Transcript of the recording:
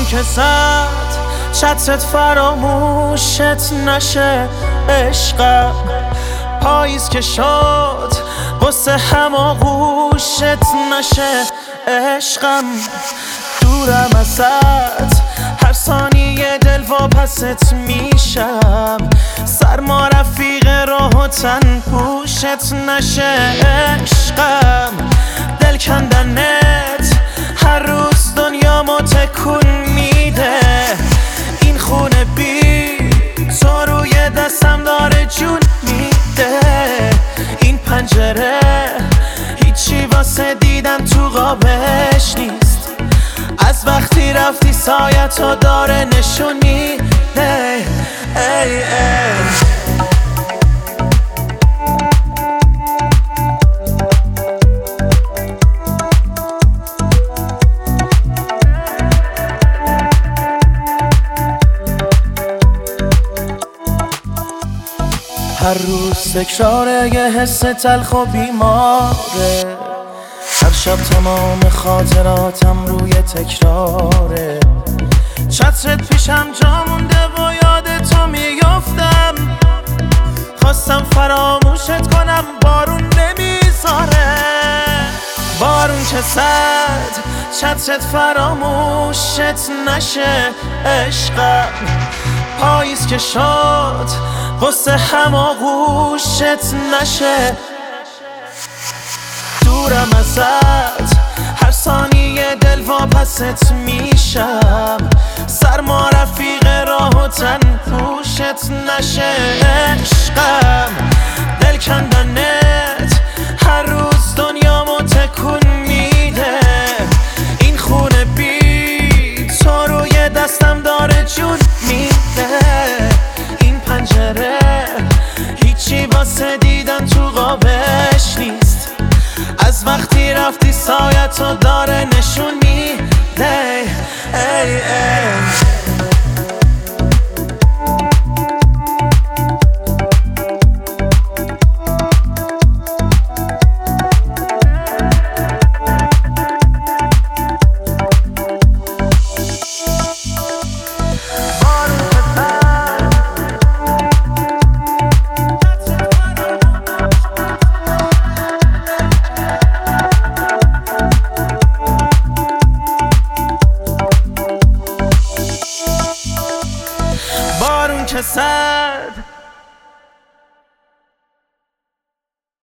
که زد چترت فراموشت نشه عشقم، پاییز که شد قصه هم آغوشت نشه عشقم. دورم ازت هر ثانیه دل واپست میشم، سرما رفیق راه و تن پوشت نشه عشقم. دل کندنت هر روز دنیامو تکون میده، این خونه بی تو روی دستم داره جون میده. این پنجره هیچی واسه دیدن تو قابش نیست، از وقتی رفتی سایتو داره نشون میده. ای ای هر روز تکرار یه حس تلخ و بیماره، هر شب تمام خاطراتم روی تکراره. چترت پیشم جا مونده و یاد تو میافتم، خواستم فراموشت کنم بارون نمیذاره. بارون که زد چترت فراموشت نشه عشقم، پاییز که شد قصه هم آغوشت نشه. دورم ازت هر ثانیه دل واپست میشم، سرما رفیق راه و تن پوشت نشه عشقم. دل کندنت هر روز دنیامو تکون میده، این خونه بی تو روی دستم داره جون میده. این پنجره هیچی واسه دیدن تو قابش نیست، از وقتی رفتی سایتو داره نشون